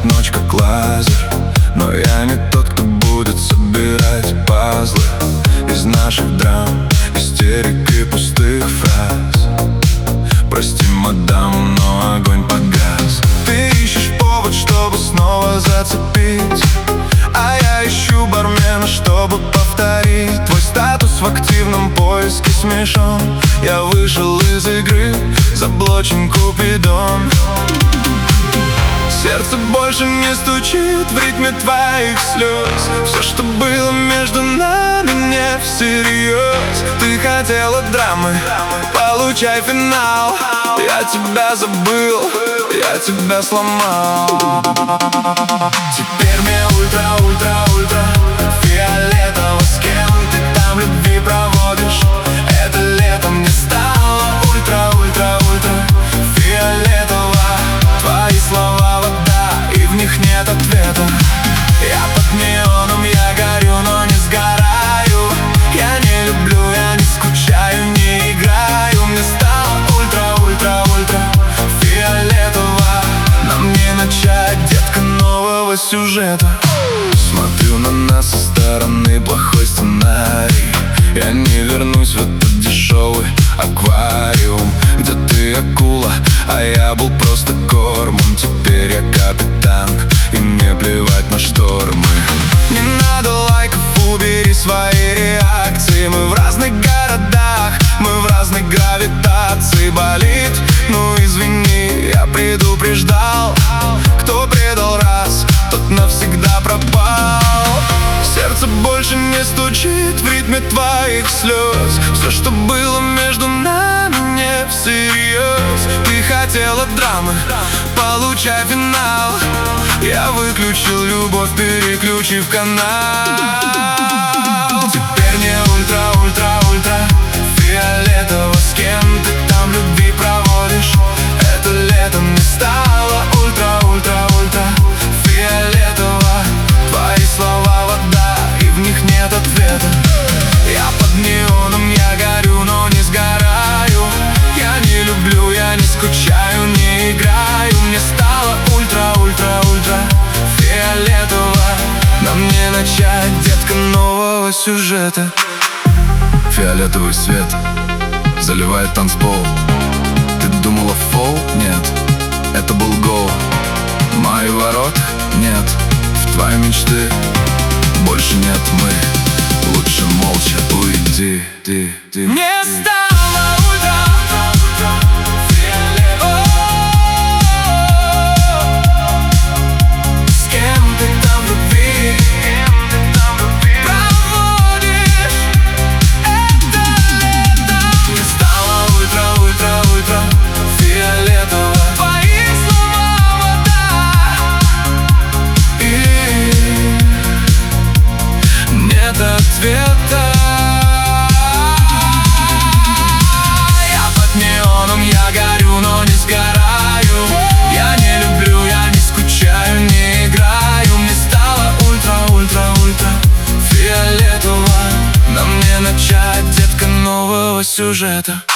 Светит ночь как лазер, но я не тот, кто будет собирать пазлы из наших драм, истерик и пустых фраз. Прости, мадам, но огонь погас. Ты ищешь повод, чтобы снова зацепить, а я ищу бармена, чтобы повторить. Твой статус в активном поиске смешон. Я вышел из игры, заблочен Купидон. Сердце больше не стучит в ритме твоих слез. Все, что было между нами, не всерьез. Ты хотела драмы, получай финал. Я тебя забыл, я тебя сломал. Теперь мне ультра фиолетово, с кем ты там любви проводишь. Это летом не стало ультра фиолетово. Твои слова вода, и в них нет ответа. Я под неоном, я горю, но не сгораю. Я не люблю, я не скучаю, не играю. Мне стало ультра фиолетово. Нам не начать, детка, нового сюжета. Смотрю на нас со стороны, плохой сценарий. Я не вернусь в этот дешевый аквариум, где ты акула, а я был просто кормом. Теперь я капитан, и мне плевать на штормы. Не надо лайков, убери свои реакции. Мы в разных городах, мы в разной гравитации. Болит, ну извини, я предупреждал. Кто предал раз, тот навсегда пропал. Сердце больше не стучит в ритме твоих слез. Все, что было между нами, не всерьез. Ты хотела драмы, получай финал. Я выключил любовь, переключив канал. Теперь не ультра фиолетово, с кем ты там любви проводишь. Это летом не стало ультра фиолетово. Твои слова вода, и в них нет ответа. Я под неоном, я горю, но не сгораю. Я не люблю, я не скучаю, не играю. Мне стало ультра фиолетово. Нам не начать, детка, нового сюжета. Фиолетовый свет заливает танцпол. Ты думала фол? Нет, это был гол. Мои ворота? Нет, в твои мечты больше нет. Мы лучше молча уйди. Мне стало ультра фиолетово. С кем ты там любви проводишь это лето. Мне стало ультра фиолетово. Твои слова вода, и нет ответа. Я под неоном, я горю, но не сгораю. Я не люблю, я не скучаю, не играю. Мне стало ультра фиолетово. Нам не начать, детка, нового сюжета.